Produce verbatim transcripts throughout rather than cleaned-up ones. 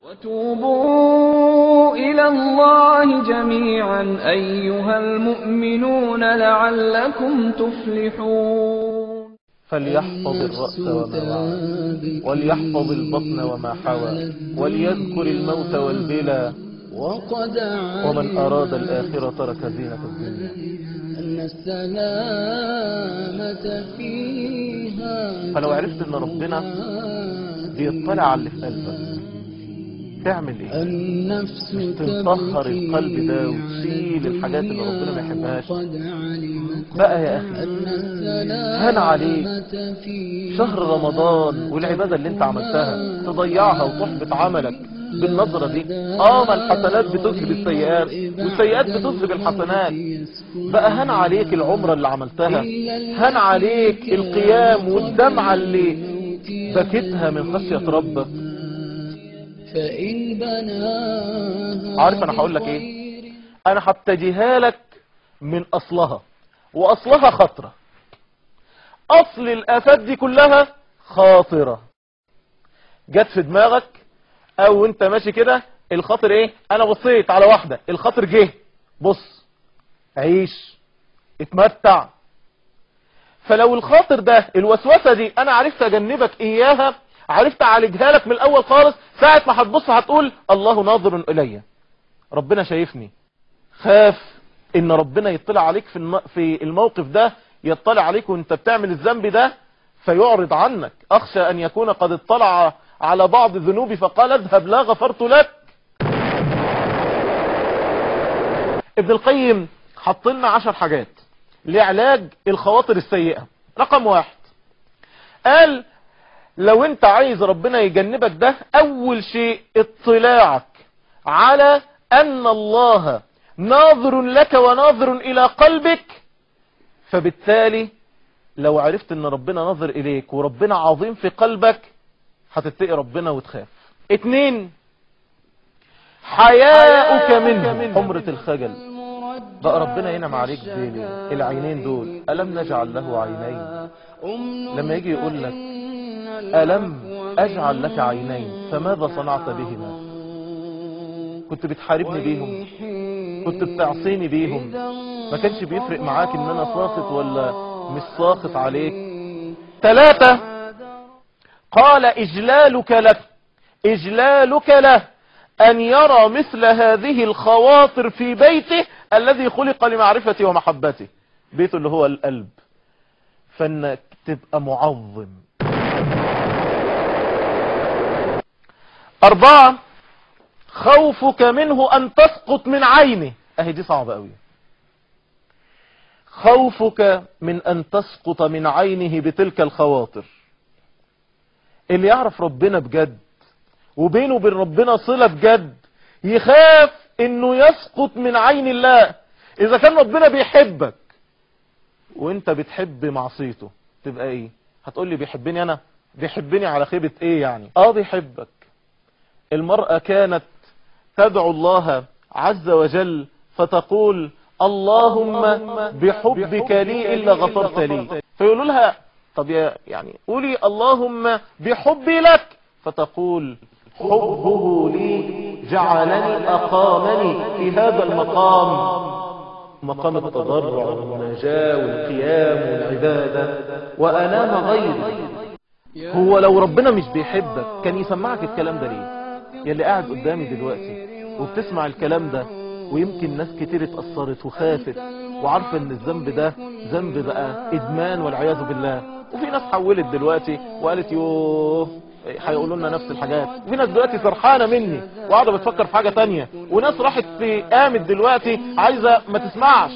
وتوبوا إلى الله جميعا أيها المؤمنون لعلكم تفلحون. فليحفظ الرأس وما وعى وليحفظ البطن وما حوى وليذكر الموت والبلى ومن أراد الآخرة ترك زينة الدنيا. أن السلامة فيها. فلو عرفت ان ربنا بيطلع على اللي في قلبك تعمل ايه؟ النفس تطهر القلب ده وتشيل الحاجات اللي ربنا ما يحبهاش. بقى يا اخي هان عليك شهر رمضان والعبادة اللي انت عملتها تضيعها وتحبط عملك بالنظرة دي. اه ما الحسنات بتذهب السيئات والسيئات بتذهب الحسنات. بقى هان عليك العمرة اللي عملتها، هان عليك القيام والدمعة اللي بكتها من خشية ربك. عارف انا هقول لك ايه؟ انا هبتديها لك من اصلها، واصلها خطرة. اصل الافات دي كلها خاطرة جت في دماغك او انت ماشي كده. الخاطر ايه؟ انا بصيت على واحدة الخاطر جه. بص عيش اتمتع. فلو الخاطر ده الوسوسة دي انا عرفت اجنبك اياها، عرفت اعالجها لك من الاول خالص، ساعة ما هتبص هتقول الله ناظر الي، ربنا شايفني. خاف ان ربنا يطلع عليك في في الموقف ده، يطلع عليك وانت بتعمل الذنب ده فيعرض عنك. اخشى ان يكون قد اطلع على بعض ذنوبي فقال اذهب لا غفرت لك. ابن القيم حط لنا عشر حاجات لعلاج الخواطر السيئة. رقم واحد قال لو انت عايز ربنا يجنبك ده، اول شيء اطلاعك على ان الله ناظر لك وناظر الى قلبك. فبالتالي لو عرفت ان ربنا ناظر اليك وربنا عظيم في قلبك هتتقي ربنا وتخاف. اتنين حياؤك منه، حمرة الخجل. بقى ربنا ينعم عليك بالعينين دول. ألم نجعل له عينين؟ لما يجي يقول لك ألم أجعل لك عينين فماذا صنعت بهما؟ كنت بتحاربني بيهم؟ كنت بتعصيني بيهم؟ ما كانش بيفرق معاك ان انا ساخط ولا مش ساخط عليك. ثلاثة قال اجلالك لك اجلالك له ان يرى مثل هذه الخواطر في بيته الذي خلق لمعرفته ومحبته، بيته اللي هو القلب. فانك تبقى معظم. اربعة خوفك منه ان تسقط من عينه. اهي دي صعبة قوي. خوفك من ان تسقط من عينه بتلك الخواطر. اللي يعرف ربنا بجد وبينه وبين ربنا صلة بجد يخاف انه يسقط من عين الله. اذا كان ربنا بيحبك وانت بتحب معصيته تبقى ايه؟ هتقول لي بيحبني انا؟ بيحبني على خيبة ايه يعني؟ اه بيحبك. المرأة كانت تدعو الله عز وجل فتقول اللهم بحبك لي إلا غفرت لي. فيقولوا لها طب يا يعني قولي اللهم بحبي لك، فتقول حبه لي جعلني أقامني في هذا المقام، مقام التضرع والمناجاة والقيام والعبادة وأنام غيري. هو لو ربنا مش بيحبك كان يسمعك الكلام ده ليه؟ يلي قاعد قدامي دلوقتي وبتسمع الكلام ده ويمكن ناس كتير اتأثرت وخافت وعارفة ان الذنب ده ذنب بقى ادمان والعياذ بالله. وفي ناس حولت دلوقتي وقالت يوه هيقولوا لنا نفس الحاجات. وفي ناس دلوقتي سرحانة مني وقاعدة بتفكر في حاجة تانية. وناس راحت في قامت دلوقتي عايزة ما تسمعش.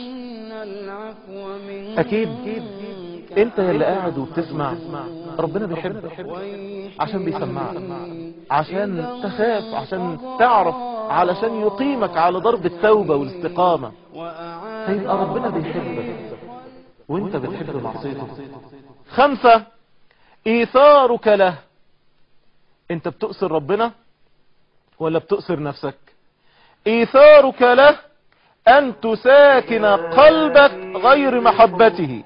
اكيد انت اللي قاعد وبتسمع ربنا بيحبك عشان بيسمعك، عشان تخاف، عشان تعرف، علشان يقيمك على ضرب التوبة والاستقامة. فيبقى ربنا بيحبك وانت بتحب معصيته. خمسة ايثارك له. انت بتؤثر ربنا ولا بتؤثر نفسك؟ ايثارك له ان تساكن قلبك غير محبته.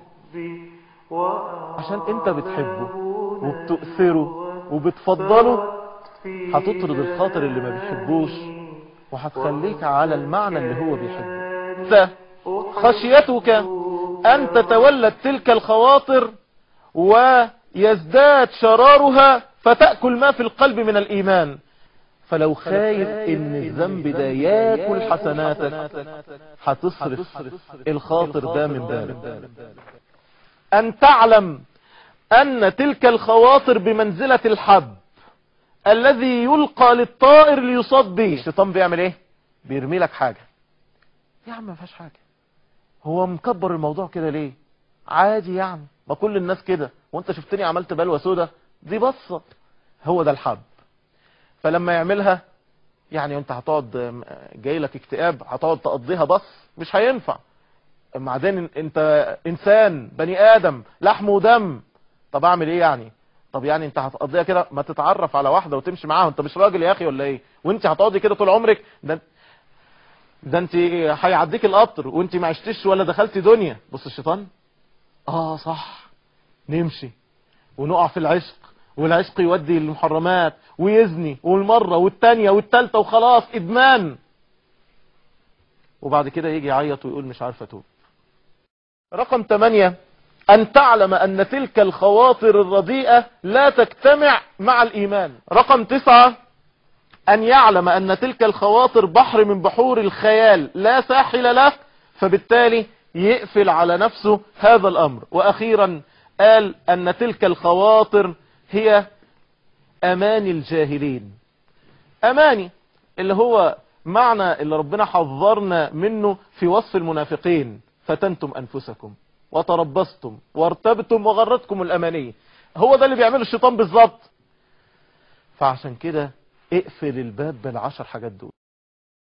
عشان انت بتحبه وبتؤثره وبتفضله هتطرد الخاطر اللي ما بيحبوش وهتخليك على المعنى اللي هو بيحبه. خشيتك أن تتولد تلك الخواطر ويزداد شرارها فتأكل ما في القلب من الإيمان. فلو خايف ان الذنب ده ياكل حسناتك هتصرف الخاطر ده من بالك. ان تعلم ان تلك الخواطر بمنزلة الحب الذي يلقى للطائر ليصاد به. الشيطان بيعمل ايه؟ بيرمي لك حاجة، يا عم ما فيهاش حاجة، هو مكبر الموضوع كده ليه؟ عادي يعني، ما كل الناس كده، وانت شفتني عملت بلوى سودا، دي بصة. هو ده الحب. فلما يعملها يعني انت هتقعد جاي لك اكتئاب هتقعد تقضيها بص، مش هينفع. بعدين انت انسان بني ادم لحم ودم، طب اعمل ايه يعني؟ طب يعني انت هتقضيها كده؟ ما تتعرف على واحدة وتمشي معاها، انت مش راجل يا اخي ولا ايه؟ وانت هتقضي كده طول عمرك؟ ده ده انت هيعديك القطر وانت ما عشتش ولا دخلتي دنيا. بص الشيطان، اه صح، نمشي ونقع في العشق، والعشق يودي للمحرمات ويزني، والمرة والتانية والتالتة وخلاص ادمان، وبعد كده يجي يعيط ويقول مش عارف اتوب. رقم ثمانية، ان تعلم ان تلك الخواطر الرديئة لا تجتمع مع الايمان. رقم تسعة، ان يعلم ان تلك الخواطر بحر من بحور الخيال لا ساحل له، فبالتالي يقفل على نفسه هذا الامر. واخيرا قال ان تلك الخواطر هي اماني الجاهلين. اماني اللي هو معنى اللي ربنا حذرنا منه في وصف المنافقين، فتنتم انفسكم وتربصتم وارتبتم وغرتكم الاماني. هو ده اللي بيعمله الشيطان بالظبط. فعشان كده اقفل الباب بالعشر حاجات دول.